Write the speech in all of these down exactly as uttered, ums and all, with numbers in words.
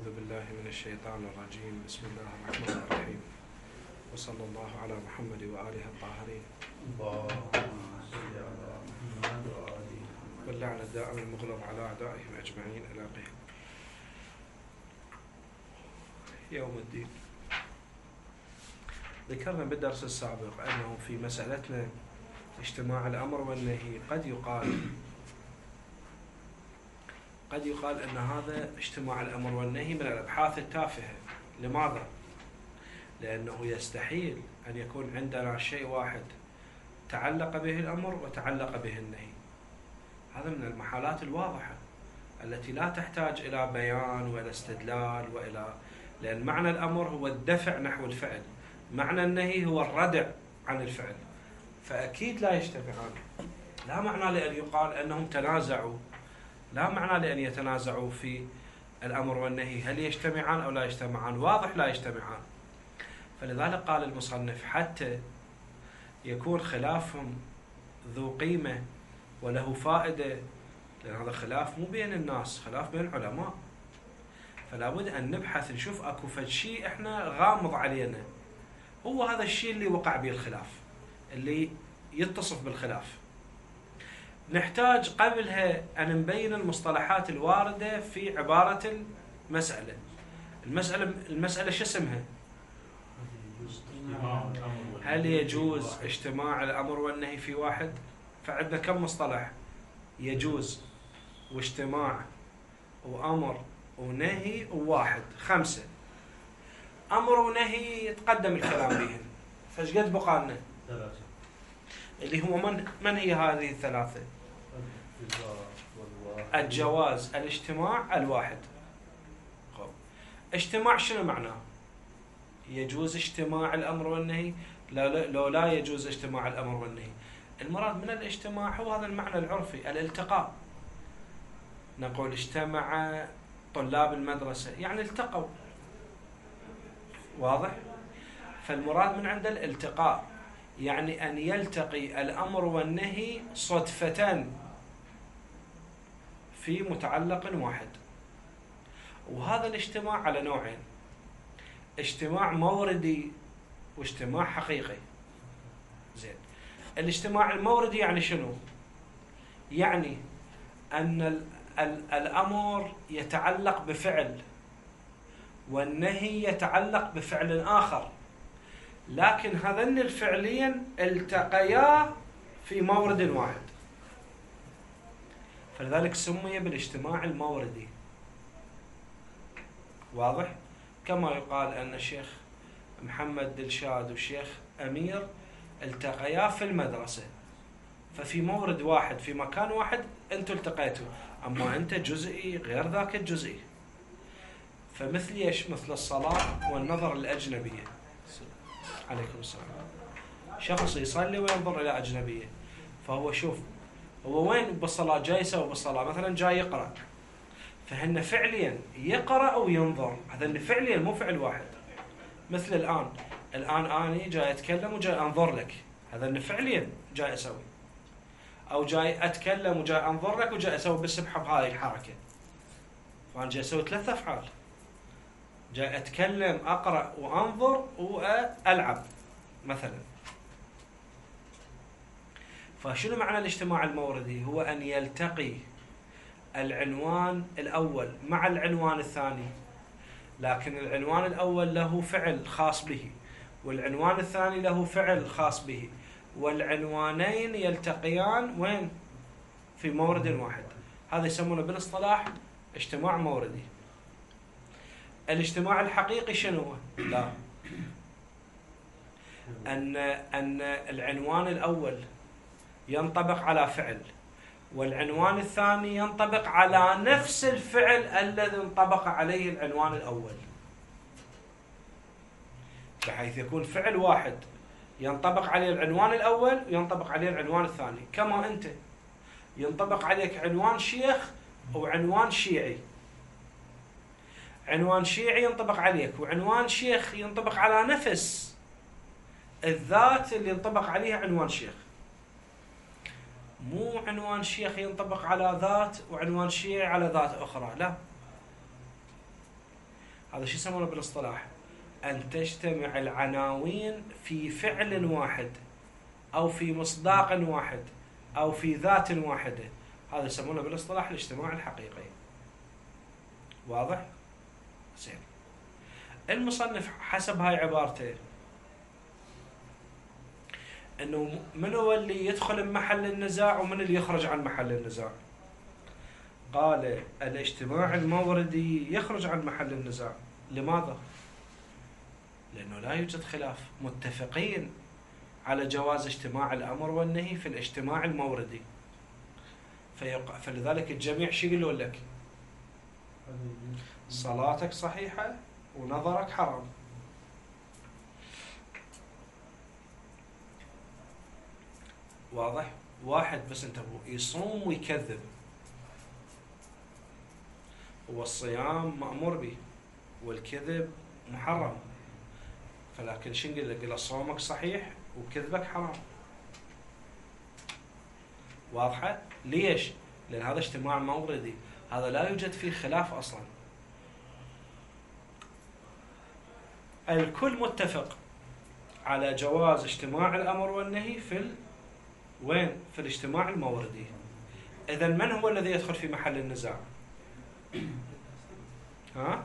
أعوذ بالله من الشيطان الرجيم. بسم الله الرحمن الرحيم، وصلى الله على محمد وآله الطاهرين، واللعن الدائم المغلظ على أعدائهم أجمعين إلى قيام يوم الدين. ذكرنا بالدرس السابق أنه في مسألتنا اجتماع الأمر والنهي قد يقال قد يقال أن هذا اجتماع الأمر والنهي من الأبحاث التافهة. لماذا؟ لأنه يستحيل أن يكون عندنا شيء واحد تعلق به الأمر وتعلق به النهي. هذا من المحالات الواضحة التي لا تحتاج إلى بيان وإلى استدلال وإلى لأن معنى الأمر هو الدفع نحو الفعل، معنى النهي هو الردع عن الفعل، فأكيد لا يجتمعان. لا معنى لأن يقال أنهم تنازعوا، لا معنى لأن يتنازعوا في الأمر والنهي هل يجتمعان أو لا يجتمعان، واضح لا يجتمعان. فلذلك قال المصنف حتى يكون خلافهم ذو قيمة وله فائدة، لأن هذا خلاف مو بين الناس، خلاف بين العلماء، فلا بد أن نبحث نشوف أكو فد شيء إحنا غامض علينا، هو هذا الشيء اللي وقع به الخلاف، اللي يتصف بالخلاف. نحتاج قبلها أن نبين المصطلحات الواردة في عبارة المسألة. المسألة المسألة شو اسمها؟ هل يجوز اجتماع الأمر والنهي في واحد؟ فعندنا كم مصطلح؟ يجوز واجتماع وأمر ونهي وواحد، خمسة. أمر ونهي يتقدم الكلام بهم، فايش قد بقى لنا؟ ثلاثة. اللي هو من من هي هذه الثلاثة؟ الجواز، الاجتماع، الواحد. خب. اجتماع شنو معناه؟ يجوز اجتماع الأمر والنهي؟ لا لا لو لا يجوز اجتماع الأمر والنهي. المراد من الاجتماع هو هذا المعنى العرفي، الالتقاء. نقول اجتمع طلاب المدرسة يعني التقوا، واضح؟ فالمراد من عند الالتقاء يعني أن يلتقي الأمر والنهي صدفة في متعلق واحد. وهذا الاجتماع على نوعين، اجتماع موردي واجتماع حقيقي. زين، الاجتماع الموردي يعني شنو؟ يعني أن ال ال الأمر يتعلق بفعل والنهي يتعلق بفعل آخر، لكن هذين الفعلين التقيا في مورد واحد، فلذلك سمي بالاجتماع الموردي. واضح؟ كما يقال أن الشيخ محمد دلشاد والشيخ أمير التقيا في المدرسة، ففي مورد واحد في مكان واحد أنتوا التقيتوا، أما أنت جزئي غير ذاك الجزئي. فمثل ايش؟ مثل الصلاة والنظر الأجنبية. عليكم السلام. شخص يصلي وينظر إلى أجنبية، فهو شوف هو وين بالصلاة جاي يسوي بالصلاة، مثلا جاي يقرأ، فهن فعليا يقرأ أو ينظر، هذا فعليا مو فعل واحد. مثل الآن الآن أنا جاي أتكلم وجاي أنظر لك، هذا فعليا جاي أسوي، أو جاي أتكلم وجاي أنظر لك وجاي أسوي بالسبحة بهذه الحركة، فأنا جاي أسوي ثلاث أفعال، جاي أتكلم أقرأ وأنظر وألعب مثلا. فشنو معنى الاجتماع الموردي؟ هو أن يلتقي العنوان الأول مع العنوان الثاني، لكن العنوان الأول له فعل خاص به والعنوان الثاني له فعل خاص به، والعنوانين يلتقيان وين؟ في مورد واحد. هذا يسمونه بالاصطلاح اجتماع موردي. الاجتماع الحقيقي شنو هو؟ لا، أن أن العنوان الأول ينطبق على فعل والعنوان الثاني ينطبق على نفس الفعل الذي انطبق عليه العنوان الأول، بحيث يكون فعل واحد ينطبق عليه العنوان الأول وينطبق عليه العنوان الثاني. كما أنت ينطبق عليك عنوان شيخ وعنوان شيعي، عنوان شيعي ينطبق عليك وعنوان شيخ ينطبق على نفس الذات اللي ينطبق عليها عنوان شيخ، مو عنوان شيخ ينطبق على ذات وعنوان شيعي على ذات أخرى، لا. هذا شو يسمونه بالاصطلاح؟ أن تجتمع العناوين في فعل واحد أو في مصداق واحد أو في ذات واحدة. هذا يسمونه بالاصطلاح الاجتماع الحقيقي. واضح؟ زين. المصنف حسب هاي عبارته انه من هو اللي يدخل بمحل النزاع ومن اللي يخرج عن محل النزاع؟ قال الاجتماع الموردي يخرج عن محل النزاع. لماذا؟ لأنه لا يوجد خلاف، متفقين على جواز اجتماع الأمر والنهي في الاجتماع الموردي. فيق... فلذلك الجميع شو يقولون لك؟ صلاتك صحيحة ونظرك حرام. واضح؟ واحد بس انتبهوا، يصوم ويكذب، والصيام مأمور به والكذب محرم، فلكن شو نقول له؟ قل صومك صحيح وكذبك حرام. واضحة؟ ليش؟ لأن هذا اجتماع موردي، هذا لا يوجد فيه خلاف أصلا، الكل متفق على جواز اجتماع الأمر والنهي في ال... وين؟ في الاجتماع الموردي. إذا من هو الذي يدخل في محل النزاع؟ ها؟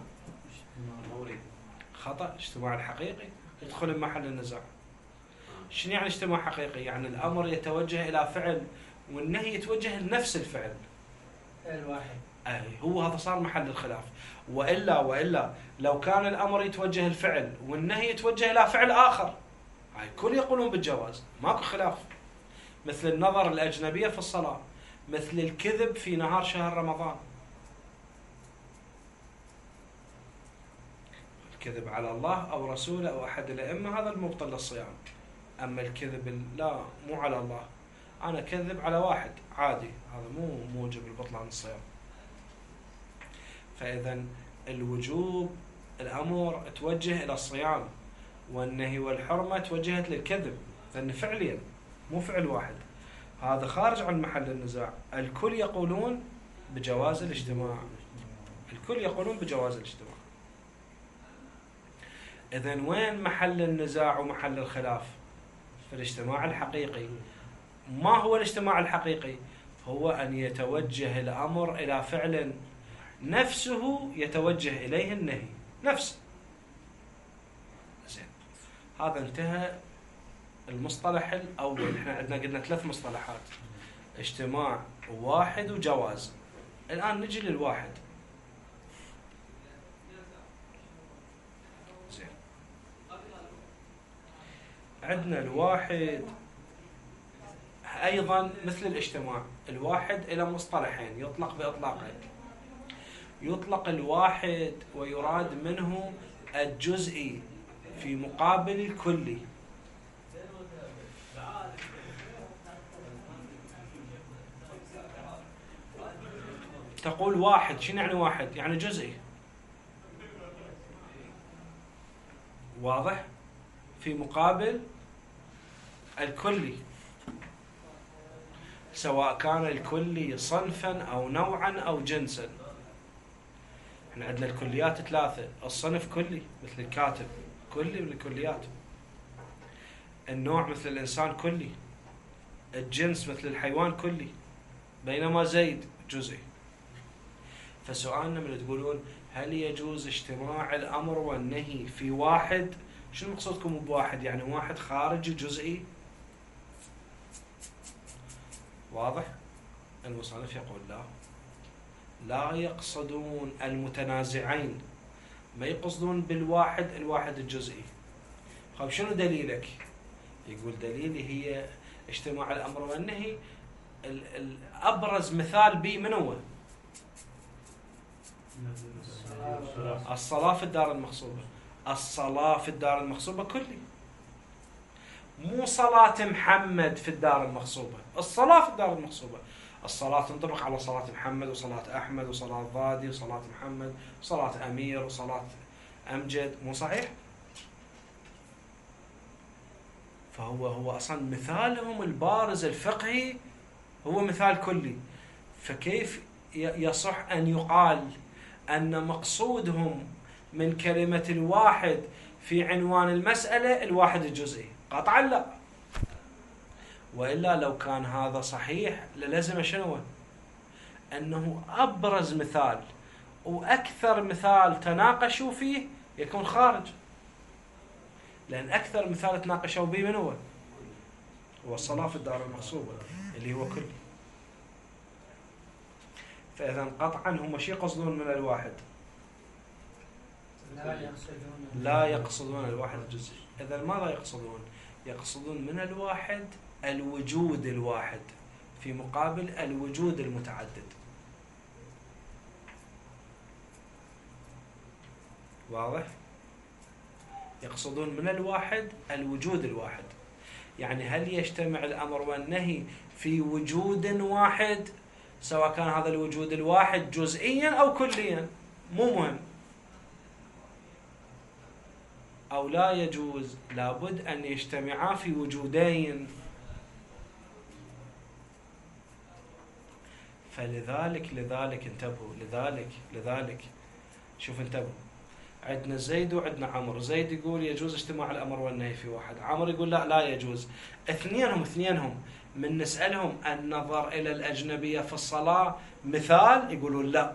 خطأ. اجتماع الحقيقي يدخل بمحل النزاع. شنو يعني اجتماع حقيقي؟ يعني الأمر يتوجه إلى فعل والنهي يتوجه لنفس الفعل الواحد. أي هو هذا صار محل الخلاف. وإلا وإلا لو كان الأمر يتوجه الفعل والنهي يتوجه إلى فعل آخر، هاي كل يقولون بالجواز، ماكو خلاف. مثل النظر الأجنبية في الصلاة، مثل الكذب في نهار شهر رمضان، الكذب على الله أو رسوله أو أحد الأئمة هذا المبطل للصيام. أما الكذب لا، مو على الله، أنا كذب على واحد عادي، هذا مو موجب البطلان الصيام. فإذا الوجوب الأمر توجه إلى الصيام، والنهي والحرمة توجهت للكذب، لأن فعليا مو فعل واحد. هذا خارج عن محل النزاع، الكل يقولون بجواز الاجتماع، الكل يقولون بجواز الاجتماع. إذن وين محل النزاع ومحل الخلاف؟ في الاجتماع الحقيقي. ما هو الاجتماع الحقيقي؟ هو أن يتوجه الأمر إلى فعل نفسه يتوجه إليه النهي، نفسه. زين، هذا انتهى المصطلح الأول. احنا عندنا قلنا ثلاث مصطلحات: اجتماع واحد وجواز. الآن نجي للواحد. زين، عندنا الواحد أيضا مثل الاجتماع. الواحد إلى مصطلحين يطلق بإطلاقين: يطلق الواحد ويراد منه الجزئي في مقابل الكلي. تقول واحد، شنو يعني واحد؟ يعني جزئي، واضح؟ في مقابل الكلي، سواء كان الكلي صنفا أو نوعا أو جنسا. احنا عندنا الكليات ثلاثة: الصنف كلي مثل الكاتب، كلي من الكليات. النوع مثل الإنسان كلي. الجنس مثل الحيوان كلي، بينما زيد جزئي. فسؤالنا من تقولون هل يجوز اجتماع الأمر والنهي في واحد؟ شنو مقصودكم بواحد؟ يعني واحد خارجي جزئي؟ واضح؟ المصنف يقول لا، لا يقصدون المتنازعين، ما يقصدون بالواحد الواحد الجزئي. طيب شنو دليلك؟ يقول دليلي هي اجتماع الأمر والنهي. الأبرز مثال به من هو؟ الصلاة في الدار المغصوبة. الصلاة في الدار المغصوبة كلي، مو صلاة محمد في الدار المغصوبة، الصلاة في الدار المغصوبة. الصلاة تنطبق على صلاة محمد وصلاة أحمد وصلاة ضادي وصلاة محمد وصلاة أمير وصلاة أمجد، مو صحيح؟ فهو هو أصلا مثالهم البارز الفقهي هو مثال كلي. فكيف يصح أن يقال أن مقصودهم من كلمة الواحد في عنوان المسألة الواحد الجزئي؟ قطعا لا. وإلا لو كان هذا صحيح للزم شنو؟ أنه أبرز مثال وأكثر مثال تناقشوا فيه يكون خارج، لأن أكثر مثال تناقشوا به من هو؟ هو الصلاة في الدار المغصوبة اللي هو كل. فإذا قطعا هم شي يقصدون من الواحد؟ لا يقصدون لا يقصدون الواحد الجزئي. إذا ماذا يقصدون؟ يقصدون من الواحد الوجود الواحد في مقابل الوجود المتعدد. واضح؟ يقصدون من الواحد الوجود الواحد، يعني هل يجتمع الأمر والنهي في وجود واحد، سواء كان هذا الوجود الواحد جزئيا أو كليا مو مهم، أو لا يجوز، لابد أن يجتمعا في وجودين. فلذلك لذلك انتبهوا لذلك لذلك شوف انتبهوا، عندنا زيد وعندنا عمرو. زيد يقول يجوز اجتماع الأمر والنهي في واحد، عمرو يقول لا لا يجوز. اثنينهم اثنينهم من نسألهم النظر إلى الأجنبية في الصلاة مثال، يقولون لا.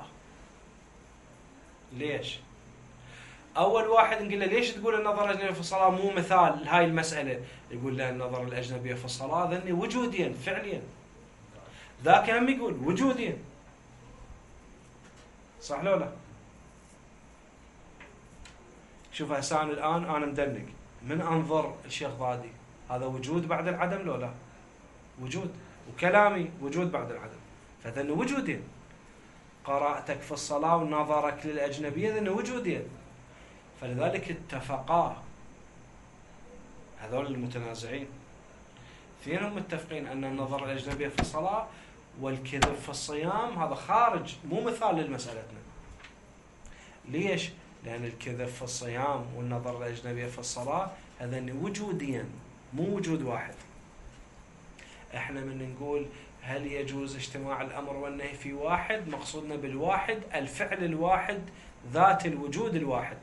ليش؟ أول واحد نقول له ليش تقول النظر الأجنبية في الصلاة مو مثال هاي المسألة؟ يقول لا، النظر الأجنبية في الصلاة ذني وجوديا فعليا، ذاك هم يقول وجوديا. صح لو لا؟ شوف هسه أنا الآن أنا مدنق من أنظر الشيخ ضادي، هذا وجود بعد العدم لو لا؟ وجود. وكلامي وجود بعد العدم، فذن وجودين. قراءتك في الصلاة ونظرك للأجنبية ذن وجودين. فلذلك اتفقا هذول المتنازعين، اثنينهم متفقين أن النظر الأجنبية في الصلاة والكذب في الصيام هذا خارج، مو مثال لمسألتنا. ليش؟ لأن الكذب في الصيام والنظر الأجنبية في الصلاة هذين وجوديا مو وجود واحد. احنا من نقول هل يجوز اجتماع الأمر والنهي في واحد، مقصودنا بالواحد الفعل الواحد ذات الوجود الواحد.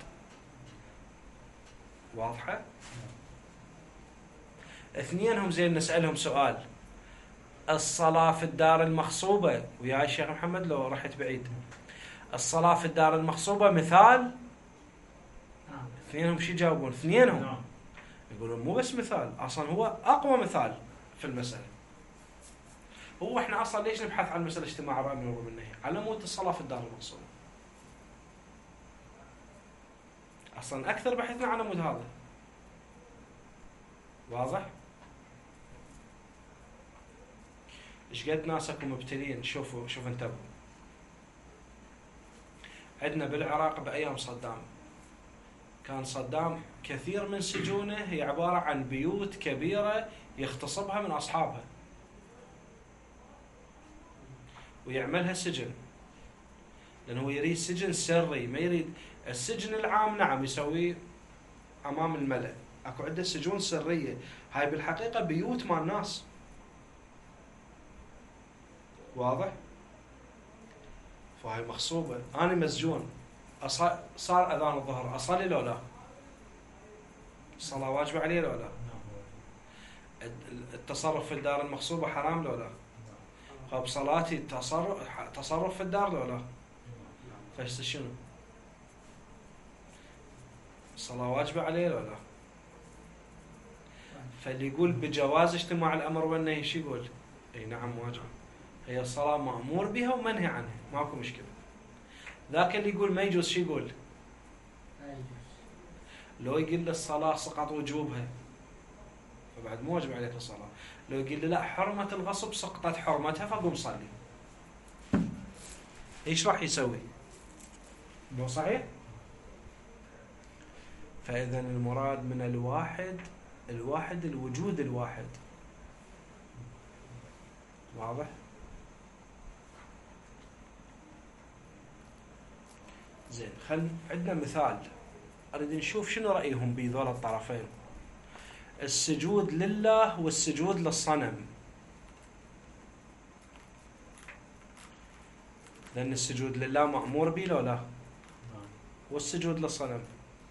واضحة؟ اثنينهم زين نسألهم سؤال، الصلاة في الدار المغصوبة، ويا الشيخ محمد لو رحت بعيد، الصلاة في الدار المغصوبة مثال؟ اثنينهم شو يجاوبون؟ اثنينهم يقولون مو بس مثال، اصلا هو اقوى مثال في المسألة. هو احنا اصلا ليش نبحث عن مسألة اجتماع الامر والنهي؟ على مود الصلاة في الدار المغصوبة. اصلا اكثر بحثنا على مود هذا. واضح؟ ايش قد ناسكم مبتلين. شوفوا شوف انتبهوا، عندنا بالعراق بايام صدام، كان صدام كثير من سجونه هي عبارة عن بيوت كبيرة يغتصبها من أصحابها ويعملها سجن، لأنه يريد سجن سري، ما يريد السجن العام. نعم يسويه أمام الملأ، أكو عنده سجون سرية، هاي بالحقيقة بيوت مع الناس. واضح؟ فهاي مغصوبة. أنا مسجون، صار أذان الظهر، أصلي لو لا؟ الصلاة واجبة علي لو لا؟ التصرف في الدار المغصوبة حرام لو لا؟ طب صلاتي تصرف تصرف في الدار لو لا؟ فايش شنو؟ الصلاة واجبة علي لو لا؟ فاللي يقول بجواز اجتماع الأمر والنهي شو يقول؟ اي نعم واجبة، هي الصلاة مأمور بها ومنهي عنها، ماكو مشكلة. ذاك اللي يقول ما يجوز شو يقول؟ لو يقول له الصلاة سقط وجوبها فبعد مو واجب عليك الصلاة. لو يقول له لا حرمة الغصب سقطت حرمتها فقوم صلي، ايش راح يسوي؟ مو صحيح؟ فإذا المراد من الواحد الواحد الوجود الواحد. واضح؟ زين، خل عندنا مثال أريد نشوف شنو رأيهم بذول الطرفين، السجود لله والسجود للصنم. لأن السجود لله مأمور به لو لا؟ والسجود للصنم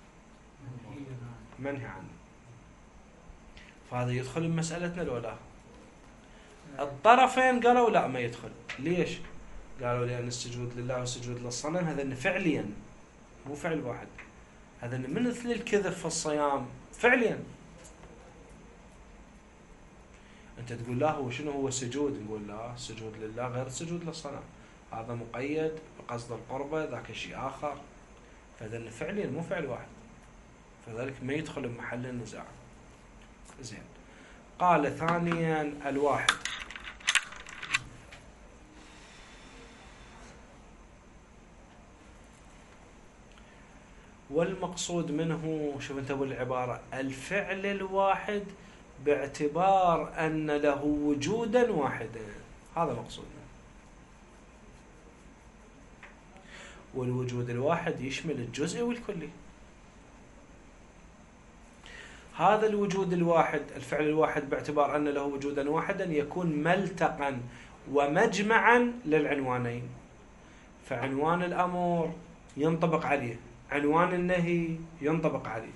منهي عنه. فهذا يدخل بمسألتنا لو لا؟ الطرفين قالوا لا ما يدخل. ليش؟ قالوا لأن السجود لله والسجود للصنم هذا فعليا مو فعل واحد، هذا مثل الكذب في الصيام فعليا. أنت تقول لا هو شنو هو السجود، نقول لا السجود لله غير السجود للصنم، هذا مقيد بقصد القربة، ذاك شيء آخر، فهذا فعليا مو فعل واحد، فذلك ما يدخل بمحل النزاع. زين. قال ثانيا الواحد، والمقصود منه، شوف انت بالعبارة، الفعل الواحد باعتبار أن له وجودا واحدا، هذا مقصود منه. والوجود الواحد يشمل الجزء والكلي. هذا الوجود الواحد، الفعل الواحد باعتبار أن له وجودا واحدا، يكون ملتقا ومجمعا للعنوانين، فعنوان الأمر ينطبق عليه، عنوان النهي ينطبق عليه.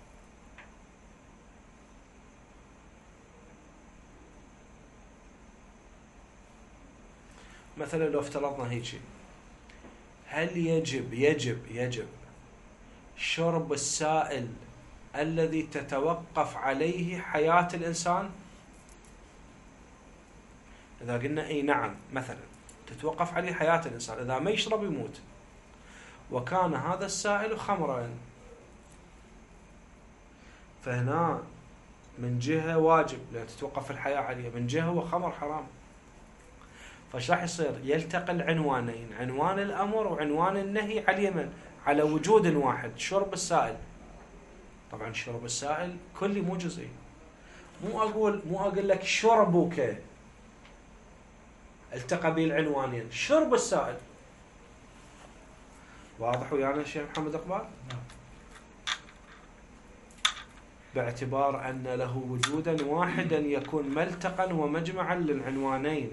مثلا لو افترضنا هيك، هل يجب يجب يجب شرب السائل الذي تتوقف عليه حياة الإنسان؟ إذا قلنا أي نعم، مثلا تتوقف عليه حياة الإنسان، إذا ما يشرب يموت، وكان هذا السائل خمرا، فهنا من جهة واجب لأن تتوقف الحياة عليه، من جهة هو خمر حرام. فايش راح يصير؟ يلتقي العنوانين، عنوان الأمر وعنوان النهي على اليمن، على وجود واحد، شرب السائل. طبعا شرب السائل كلي مو جزئي، مو أقول مو أقول لك شربك التقى به العنوانين، شرب السائل. واضح ويانا الشيخ محمد إقبال؟ باعتبار أن له وجودا واحدا يكون ملتقا ومجمعا للعنوانين،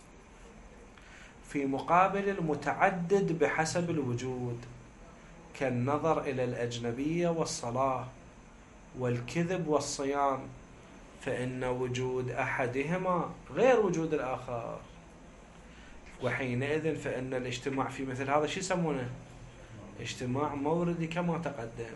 في مقابل المتعدد بحسب الوجود، كالنظر إلى الأجنبية والصلاة والكذب والصيام، فإن وجود أحدهما غير وجود الآخر، وحينئذ فإن الاجتماع في مثل هذا شو يسمونه؟ اجتماع موردي كما تقدم.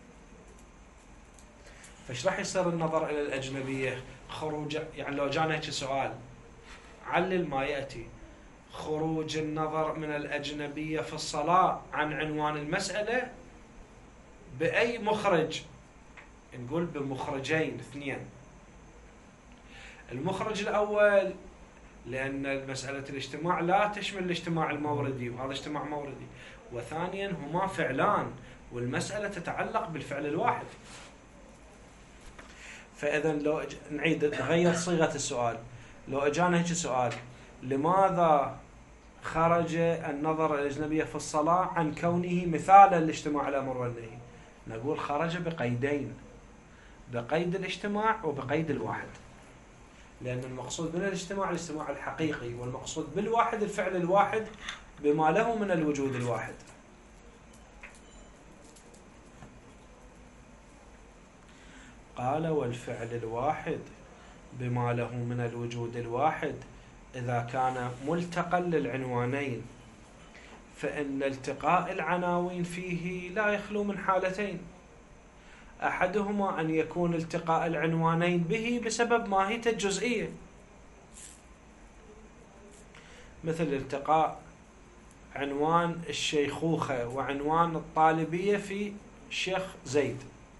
فايش راح يصير النظر إلى الأجنبية؟ خروج، يعني لو جانا هيك سؤال علل ما يأتي، خروج النظر من الأجنبية في الصلاة عن عنوان المسألة بأي مخرج؟ نقول بمخرجين اثنين. المخرج الأول لأن مسألة الاجتماع لا تشمل الاجتماع الموردي، وهذا اجتماع موردي. وثانيا هما فعلان، والمسألة تتعلق بالفعل الواحد. فإذا لو نعيد نغير صيغة السؤال، لو أجانا هيك سؤال، لماذا خرج النظر الأجنبية في الصلاة عن كونه مثالا لاجتماع الأمر والنهي؟ نقول خرج بقيدين، بقيد الاجتماع وبقيد الواحد، لأن المقصود من الاجتماع الاجتماع الحقيقي، والمقصود بالواحد الفعل الواحد بما له من الوجود الواحد. قال والفعل الواحد بما له من الوجود الواحد إذا كان ملتقا للعنوانين، فإن التقاء العناوين فيه لا يخلو من حالتين، أحدهما أن يكون التقاء العنوانين به بسبب ماهيته الجزئية، مثل التقاء عنوان الشيخوخة وعنوان الطالبية في الشيخ زيد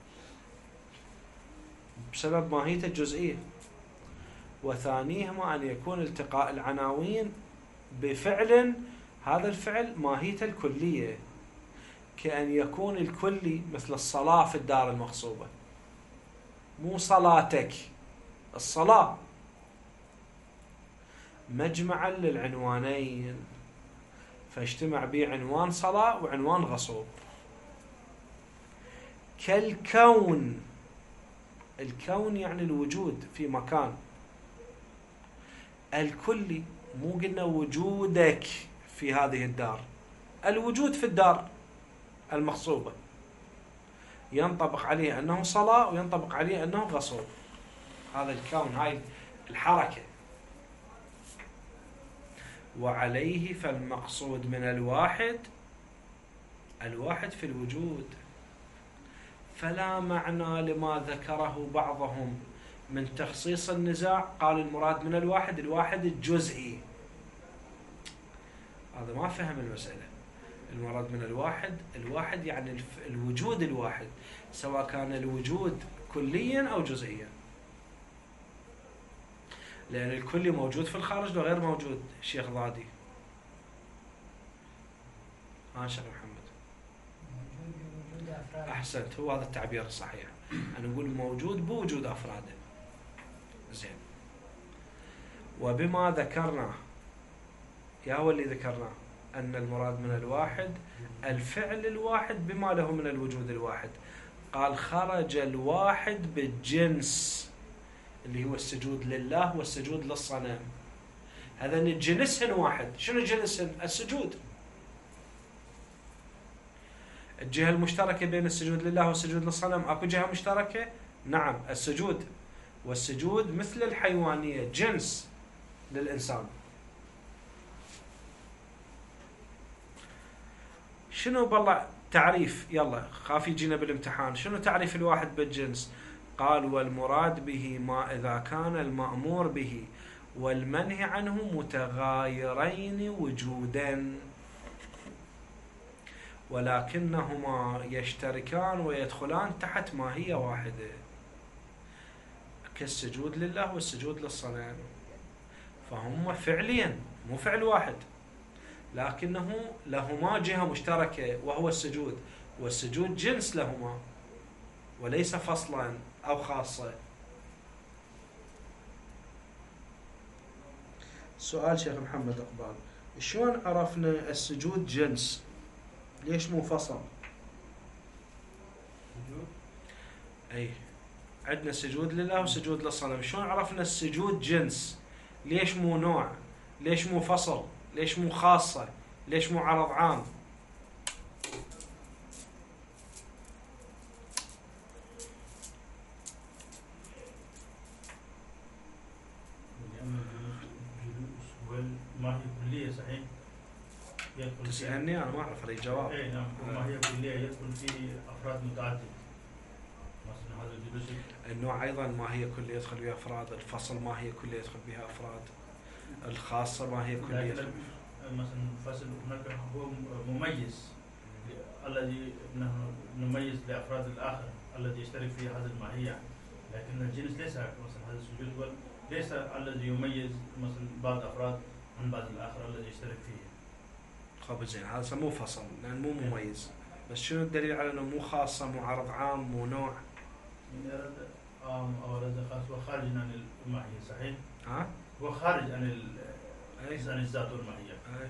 بسبب ماهيته الجزئية. وثانيهما أن يكون التقاء العناوين بفعل، هذا الفعل ماهيته الكلية، كأن يكون الكلي مثل الصلاة في الدار المغصوبة، مو صلاتك، الصلاة، مجمعا للعنوانين، فاجتمع به عنوان صلاة وعنوان غصوب. كالكون، الكون يعني الوجود في مكان، الكلي، مو قلنا وجودك في هذه الدار، الوجود في الدار، المغصوبة، ينطبق عليه أنه صلاة وينطبق عليه أنه غصوب. هذا الكون، هاي الحركة. وعليه فالمقصود من الواحد الواحد في الوجود، فلا معنى لما ذكره بعضهم من تخصيص النزاع، قال المراد من الواحد الواحد الجزئي. هذا ما فهم المسألة. المراد من الواحد الواحد يعني الوجود الواحد، سواء كان الوجود كليا أو جزئيا، لأن الكلي موجود في الخارج وغير موجود. شيخ ضادي، ها شيخ محمد؟ أحسنت، هو هذا التعبير الصحيح. أنا أقول موجود بوجود أفراده. زين. وبما ذكرنا، يا هو اللي ذكرنا أن المراد من الواحد الفعل الواحد بما له من الوجود الواحد. قال خرج الواحد بالجنس اللي هو السجود لله والسجود للصنم. هذا الجنسهن واحد. شنو جنسهن؟ السجود. الجهة المشتركة بين السجود لله والسجود للصنم، اكو جهة مشتركة؟ نعم، السجود. والسجود مثل الحيوانية جنس للإنسان. شنو بالله تعريف؟ يلا خاف يجينا بالامتحان. شنو تعريف الواحد بالجنس؟ قال والمراد به ما إذا كان المأمور به والمنهي عنه متغايرين وجودا، ولكنهما يشتركان ويدخلان تحت ماهية واحدة، كالسجود لله والسجود للصنم. فهم فعليا مو فعل واحد، لكنه لهما جهة مشتركة وهو السجود، والسجود جنس لهما وليس فصلا أو خاصة. سؤال شيخ محمد إقبال، شلون عرفنا السجود جنس؟ ليش مو فصل؟ أي عندنا سجود لله وسجود للصنم، شلون عرفنا السجود جنس؟ ليش مو نوع؟ ليش مو فصل؟ ليش مو خاصة؟ ليش مو عرض عام؟ ما هي كلية صحيح؟ تسألني أنا ما أعرف على الجواب. إيه نعم، ما هي كلية يدخل فيه أفراد متعددة. مثلا هذا الجلوس. النوع أيضا ما هي كلية يدخل بها أفراد، الفصل ما هي كلية يدخل بها أفراد، الخاصة ما هي كلية يدخل بها. مثلا الفصل هناك هو مميز الذي نميز لأفراد الآخر الذي يشترك في هذه الماهية، لكن الجنس ليس مثلا هذا السجود ليس الذي يميز مثلا بعض أفراد عن بعض الآخر الذي يشترك فيه. خب زين، هذا مو فصل لأن مو مميز. بس شنو الدليل على أنه مو خاصة، مو عرض عام، مو نوع؟ من أراد عام أو أراد خاص هو خارج عن الماهية صحيح؟ ها؟ هو خارج عن ال أي. عن الذات والماهية. أي.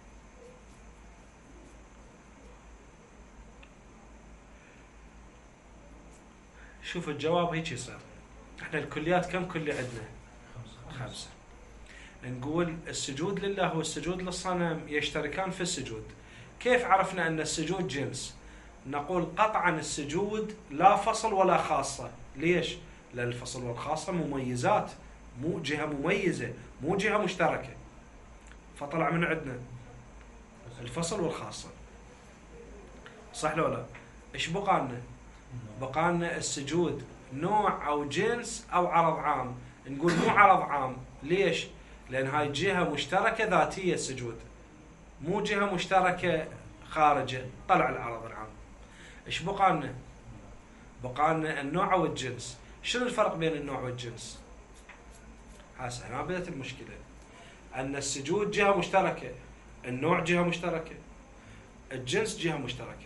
شوف الجواب هيك يصير. احنا الكليات كم كلية عندنا؟ خمسة. خمسة. نقول السجود لله والسجود للصنم يشتركان في السجود. كيف عرفنا أن السجود جنس؟ نقول قطعا السجود لا فصل ولا خاصة. ليش؟ لأن الفصل والخاصة مميزات، مو جهة مميزة، مو جهة مشتركة. فطلع من عندنا الفصل والخاصة. صح لو لا؟ إيش بقالنا؟ بقالنا السجود نوع أو جنس أو عرض عام. نقول مو عرض عام. ليش؟ لأن هاي جهة مشتركة ذاتية السجود، مو جهة مشتركة خارجة. طلع العرض العام. إيش بقالنا؟ بقالنا النوع والجنس. شنو الفرق بين النوع والجنس؟ هسه هنا بدأت المشكلة. أن السجود جهة مشتركة، النوع جهة مشتركة، الجنس جهة مشتركة.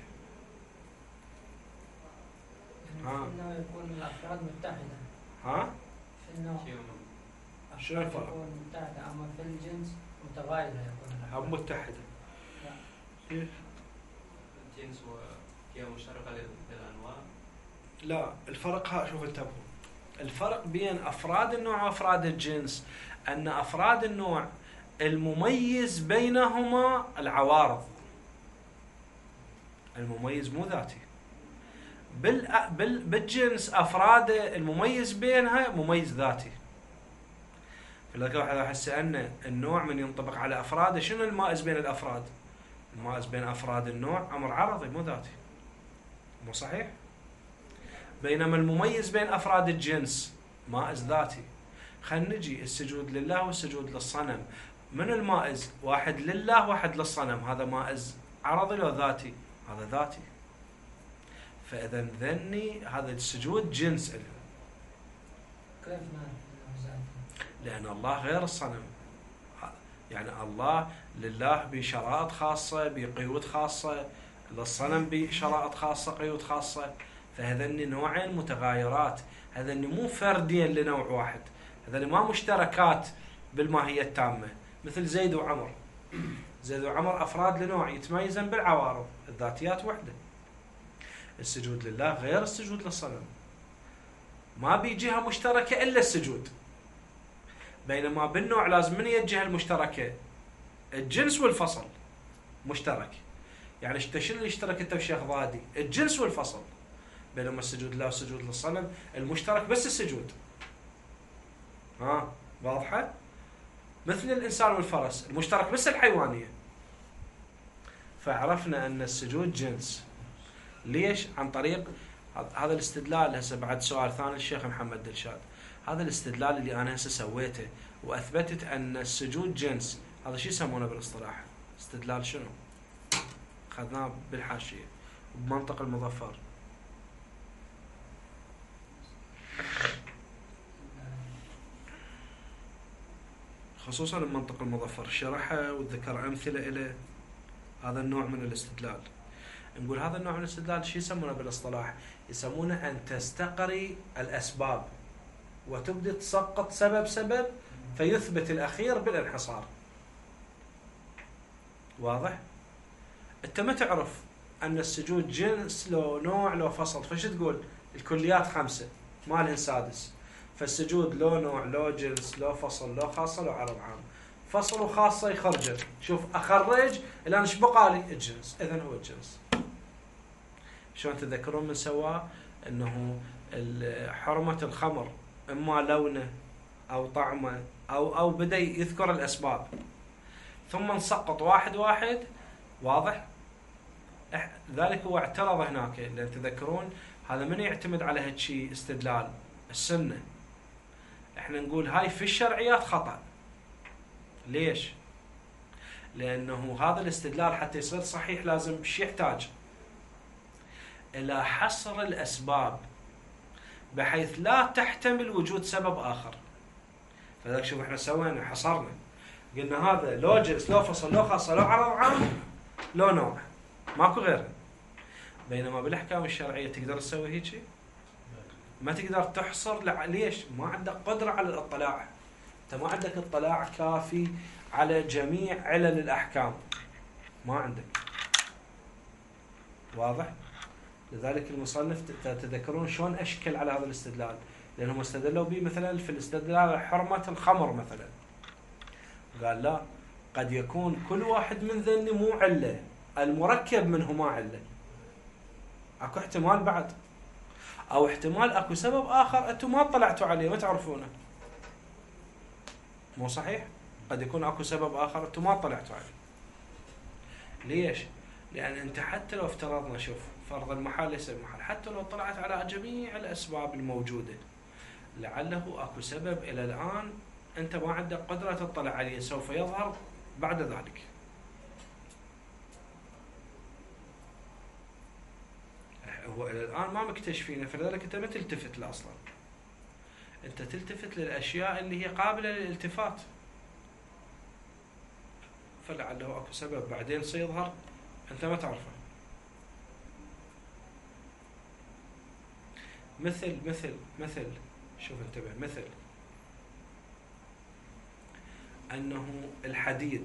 ها؟ في النوع يكون الأفراد متحدة. ها؟ في النوع شنو الفرق؟ يكون متحدة، أما في الجنس متغايرة يكون الأفراد. أو متحدة. كيف؟ الجنس وجهة مشتركة للأنواع. لا، الفرق ها شوف انتبهوا. الفرق بين أفراد النوع وأفراد الجنس أن أفراد النوع المميز بينهما العوارض. المميز مو ذاتي. بال بال بالجنس افراده المميز بينها مميز ذاتي. فلذلك واحد راح يسالنا النوع من ينطبق على افراده، شنو المائز بين الافراد؟ المائز بين افراد النوع امر عرضي مو ذاتي. مو صحيح؟ بينما المميز بين افراد الجنس مائز ذاتي. خلينا نجي السجود لله والسجود للصنم، من المائز؟ واحد لله واحد للصنم، هذا مائز عرضي لو ذاتي؟ هذا ذاتي. فاذا ذني هذا السجود جنس له. كيف نعرف انه ذاتي؟ لان الله غير الصنم، يعني الله لله بشرائط خاصه بقيود خاصه، للصنم بشرائط خاصه قيود خاصه. فهذني نوعين متغايرات، هذني مو فردين لنوع واحد، هذني ما مشتركات بالماهيه التامه. مثل زيد وعمر، زيد وعمر افراد لنوع يتميزن بالعوارض، الذاتيات وحده. السجود لله غير السجود للصنم، ما بي جهه مشتركه الا السجود. بينما بالنوع لازم من هي الجهه المشتركه؟ الجنس والفصل مشترك. يعني شنو اللي اشترك انت والشيخ ضادي؟ الجنس والفصل. بينما السجود لله والسجود للصنم المشترك بس السجود. ها واضحه؟ مثل الانسان والفرس المشترك بس الحيوانيه. فعرفنا ان السجود جنس. ليش؟ عن طريق هذا الاستدلال. هسه بعد سؤال ثاني للشيخ محمد دلشاد. هذا الاستدلال اللي انا هسه سويته واثبتت ان السجود جنس، هذا شو يسمونه بالاصطلاح؟ استدلال شنو؟ اخذناه بالحاشيه بمنطق المظفر. خصوصا المنطق المظفر شرحه وذكر امثله له. هذا النوع من الاستدلال. نقول هذا النوع من الاستدلال شو يسمونه بالاصطلاح؟ يسمونه ان تستقري الاسباب وتبدي تسقط سبب سبب فيثبت الاخير بالانحصار. واضح؟ انت ما تعرف ان السجود جنس لو نوع لو فصل، فش تقول؟ الكليات خمسه ما لهن سادس. فالسجود لو نوع لو جنس لو فصل لو خاصه لو عرض عام. فصل وخاصه يخرج. شوف اخرج الان ايش بقى لي؟ الجنس. اذا هو الجنس. شلون تذكرون من سواه؟ انه حرمه الخمر اما لونه او طعمه او او بدا يذكر الاسباب ثم نسقط واحد واحد. واضح؟ ذلك هو اعترض هناك. لان تذكرون هذا من يعتمد على هالشيء استدلال؟ السنه. احنا نقول هاي في الشرعيات خطأ. ليش؟ لانه هذا الاستدلال حتى يصير صحيح لازم شو يحتاج؟ الى حصر الاسباب بحيث لا تحتمل وجود سبب اخر. فذلك شوف احنا سوينا حصرنا، قلنا هذا لو جنس لو فصل لو خاصه لو عرض عام لو نوع، ماكو غيره. بينما بالاحكام الشرعيه تقدر تسوي هيك؟ ما تقدر تحصر. ليش؟ ما عندك قدره على الاطلاع. انت ما عندك اطلاع كافي على جميع علل الاحكام، ما عندك. واضح؟ لذلك المصنف تذكرون شلون اشكل على هذا الاستدلال؟ لانهم استدلوا به مثلا في الاستدلال على حرمه الخمر مثلا. قال لا، قد يكون كل واحد من ذني مو عله، المركب منهما عله. اكو احتمال بعد، او احتمال اكو سبب اخر انتم ما اطلعتوا عليه ما تعرفونه. مو صحيح؟ قد يكون اكو سبب اخر انتم ما اطلعتوا عليه. ليش؟ لان انت حتى لو افترضنا، شوف فرض المحال ليس المحال، حتى لو طلعت على جميع الاسباب الموجوده لعله اكو سبب الى الان انت ما عندك قدره تطلع عليه، سوف يظهر بعد ذلك. هو الى الان ما مكتشفينه، فلذلك انت ما تلتفت له اصلا. انت تلتفت للاشياء اللي هي قابله للالتفات، فلعله اكو سبب بعدين سيظهر انت ما تعرفه. مثل مثل مثل شوف انتبه، مثل انه الحديد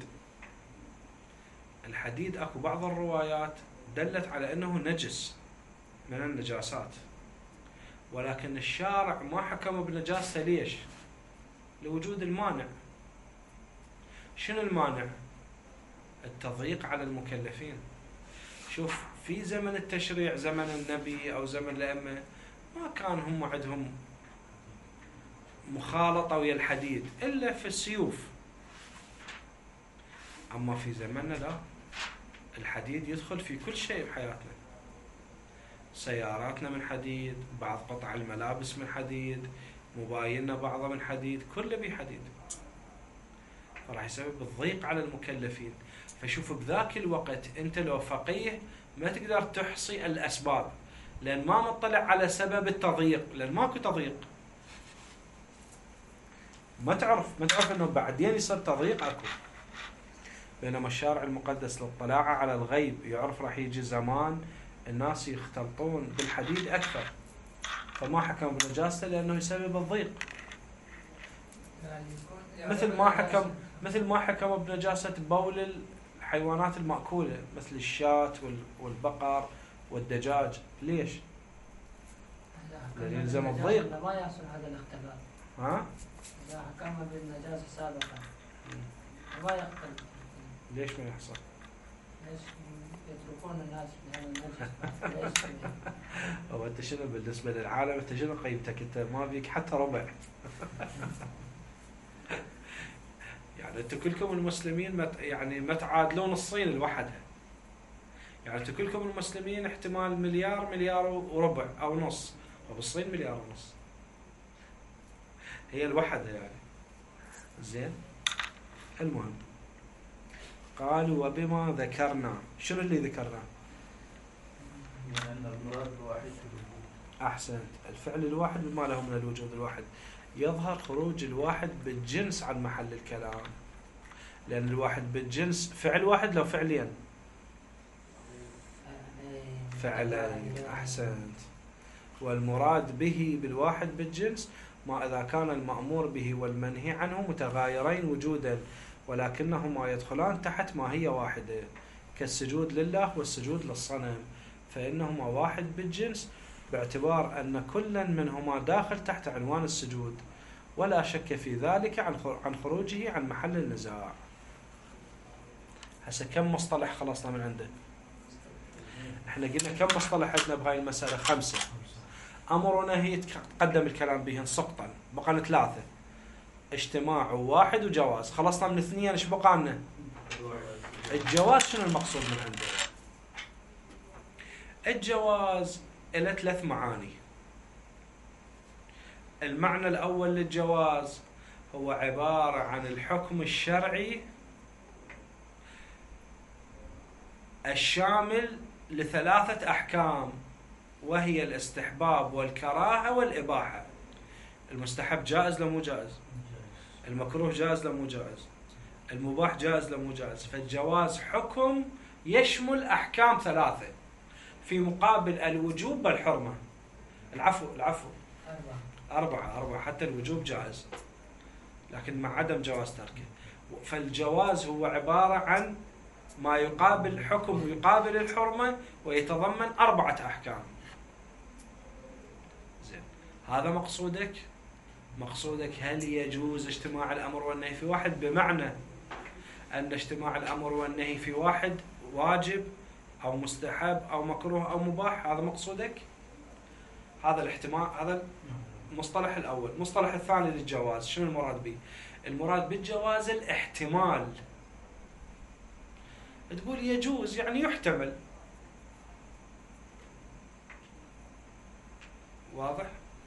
الحديد اكو بعض الروايات دلت على انه نجس من النجاسات، ولكن الشارع ما حكم بنجاسته. ليش؟ لوجود المانع. شنو المانع؟ التضييق على المكلفين. شوف في زمن التشريع زمن النبي أو زمن الأئمة ما كان هم عندهم مخالطة ويا الحديد إلا في السيوف. أما في زمننا لا، الحديد يدخل في كل شيء بحياتنا. سياراتنا من حديد، بعض قطع الملابس من حديد، موبايلنا بعضه من حديد، كله بحديد. فراح يسبب الضيق على المكلفين. فشوف بذاك الوقت أنت لو فقيه ما تقدر تحصي الأسباب، لأن ما مطلع على سبب التضييق، لأن ماكو تضييق. ما تعرف ما تعرف أنه بعدين يصير تضييق أكو. بينما الشارع المقدس للاطلاع على الغيب يعرف راح يجي زمان الناس يختلطون بالحديد أكثر، فما حكم بنجاسته لأنه يسبب الضيق. يعني يكون يعني مثل ما حكم مثل ما حكم بنجاسة بول الحيوانات المأكولة مثل الشاة والبقر والدجاج. ليش؟ لأن يلزم الضيق. ما يحصل هذا الاختلاف. ها؟ إذا حكم بالنجاسة سابقا ما يختلف. ليش ما يحصل؟ ليش يتركون الناس بهذا النجس؟ ليش؟ هو أنت شنو بالنسبة للعالم أنت شنو قيمتك؟ أنت ما بيك حتى ربع. يعني أنتم كلكم المسلمين مت يعني ما تعادلون الصين لوحدها. يعني أنتم كلكم المسلمين احتمال مليار مليار وربع أو نص، وبالصين مليار ونص. هي الوحدة يعني. زين. المهم قالوا وبما ذكرنا. شنو اللي ذكرنا؟ لأن المراد الواحد. أحسنت. الفعل الواحد بما له من الوجود الواحد. يظهر خروج الواحد بالجنس عن محل الكلام، لأن الواحد بالجنس فعل واحد لو فعلين فعلين. أحسنت. والمراد به بالواحد بالجنس ما إذا كان المأمور به والمنهي عنه متغايرين وجودا ولكنهما يدخلان تحت ماهية واحدة، كالسجود لله والسجود للصنم، فإنهما واحد بالجنس باعتبار أن كلا منهما داخل تحت عنوان السجود، ولا شك في ذلك عن خروجه عن محل النزاع. هسه كم مصطلح خلصنا من عنده؟ احنا قلنا كم مصطلح عندنا بهاي المسألة؟ خمسة. أمر ونهي تقدم الكلام بهن سقطا، بقى ثلاثة: اجتماع وواحد وجواز. خلصنا من اثنين، ايش بقى لنا؟ الجواز. شنو المقصود من عنده؟ الجواز له ثلاث معاني. المعنى الأول للجواز هو عبارة عن الحكم الشرعي الشامل لثلاثة أحكام، وهي الاستحباب والكراهة والإباحة. المستحب جائز لو مو جائز، المكروه جائز لو مو جائز، المباح جائز لو مو جائز. فالجواز حكم يشمل أحكام ثلاثة في مقابل الوجوب والحرمة. العفو العفو أربعة أربعة أربعة حتى الوجوب جائز لكن مع عدم جواز تركه. فالجواز هو عبارة عن ما يقابل حكم ويقابل الحرمة ويتضمن أربعة أحكام. زين، هذا مقصودك؟ مقصودك هل يجوز اجتماع الأمر والنهي في واحد، بمعنى أن اجتماع الأمر والنهي في واحد واجب أو مستحب أو مكروه أو مباح؟ هذا مقصودك؟ هذا الاحتمال، هذا المصطلح الأول. المصطلح الثاني للجواز شنو المراد به؟ المراد بالجواز الاحتمال. تقول يجوز يعني يحتمل. واضح؟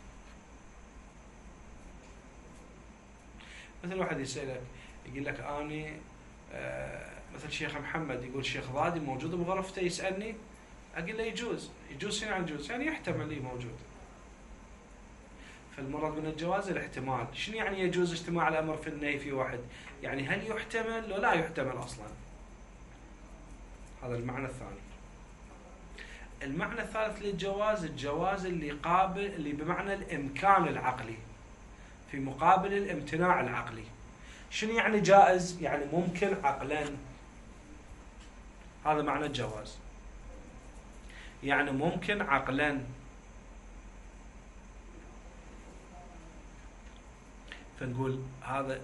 مثل واحد يسألك يقول لك أني آه مثل شيخ محمد يقول شيخ ضادي موجود بغرفته يسألني، أقول له يجوز. يجوز شنو يعني يجوز؟ يعني يحتمل لي موجود. فالمراد من الجواز الاحتمال. شنو يعني يجوز اجتماع الأمر في النهي في واحد؟ يعني هل يحتمل ولا يحتمل أصلا؟ هذا المعنى الثاني. المعنى الثالث للجواز الجواز اللي قابل اللي بمعنى الإمكان العقلي في مقابل الامتناع العقلي. شنو يعني جائز؟ يعني ممكن عقلا. هذا معنى الجواز، يعني ممكن عقلا. فنقول هذا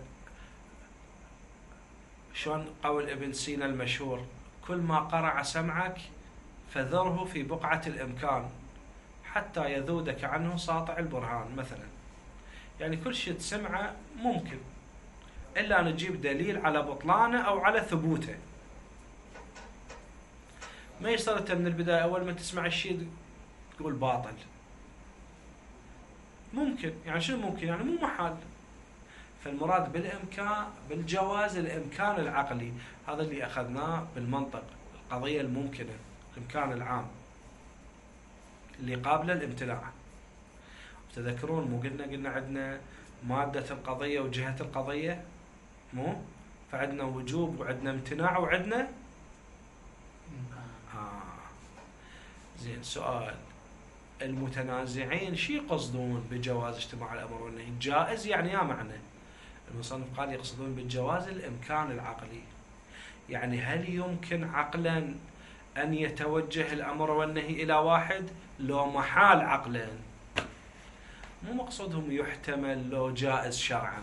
شلون قول ابن سينا المشهور: كل ما قرع سمعك فذره في بقعة الإمكان حتى يذودك عنه ساطع البرهان مثلا. يعني كل شيء تسمعه ممكن، إلا أن تجيب دليل على بطلانه أو على ثبوته. ما يصير أنت من البداية أول ما تسمع الشيء تقول باطل. ممكن، يعني شنو ممكن؟ يعني مو محال. فالمراد بالإمكان بالجواز الإمكان العقلي، هذا اللي أخذناه بالمنطق، القضية الممكنة، الإمكان العام اللي قابل الامتناع. تذكرون مو قلنا قلنا عندنا مادة القضية وجهة القضية؟ مو؟ فعندنا وجوب وعندنا امتناع وعندنا آه. زين، سؤال، المتنازعين شي يقصدون بجواز اجتماع الأمر والنهي؟ جائز يعني يا معنى المصنف قال يقصدون بالجواز الإمكان العقلي، يعني هل يمكن عقلا أن يتوجه الأمر والنهي إلى واحد؟ لو محال عقلا، مو مقصودهم يحتمل لو جائز شرعا.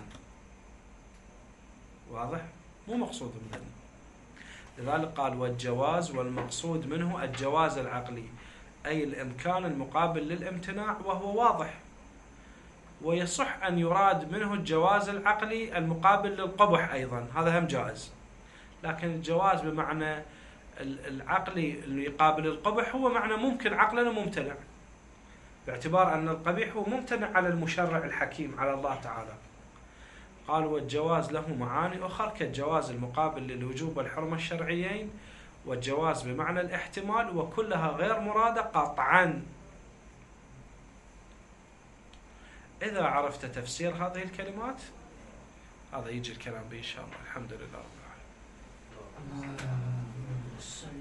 واضح؟ مو مقصودهم ذلك. لذلك قال والجواز والمقصود منه الجواز العقلي، أي الإمكان المقابل للامتناع، وهو واضح. ويصح أن يراد منه الجواز العقلي المقابل للقبح أيضا، هذا هم جائز. لكن الجواز بمعنى العقلي اللي يقابل القبح هو معنى ممكن عقلا وممتنع، باعتبار أن القبيح هو ممتنع على المشرع الحكيم على الله تعالى. قال والجواز له معاني أخرى كالجواز المقابل للوجوب والحرمة الشرعيين، والجواز بمعنى الاحتمال، وكلها غير مرادة قطعا. إذا عرفت تفسير هذه الكلمات هذا يجي الكلام به إن شاء الله. الحمد لله رب العالمين.